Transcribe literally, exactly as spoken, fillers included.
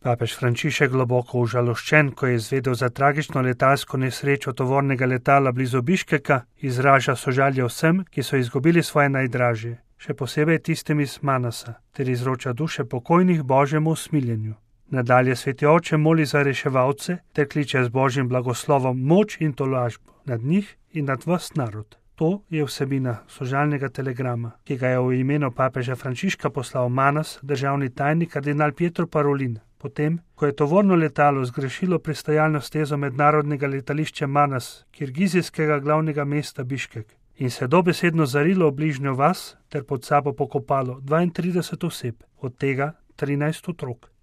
Papež Frančišek, globoko užaloščen, ko je izvedel za tragično letalsko nesrečo tovornega letala blizu Biškeka, izraža sožalje vsem, ki so izgubili svoje najdražje, še posebej tistim iz Manasa, ter izroča duše pokojnih Božjemu usmiljenju. Nadalje sveti oče moli za reševalce ter kliče z Božjim blagoslovom moč in tolažbo nad njih in nad vas narod. To je vsebina sožalnega telegrama, ki ga je v imenu papeža Frančiška poslal Manas državni tajnik kardinal Pietro Parolin. Potem, ko je tovorno letalo zgrešilo pristajalno stezo mednarodnega letališča Manas, kirgizijskega glavnega mesta Biškek, in se dobesedno zarilo v bližnjo vas ter pod sabo pokopalo dvaintrideset oseb, od tega trinajst otrok.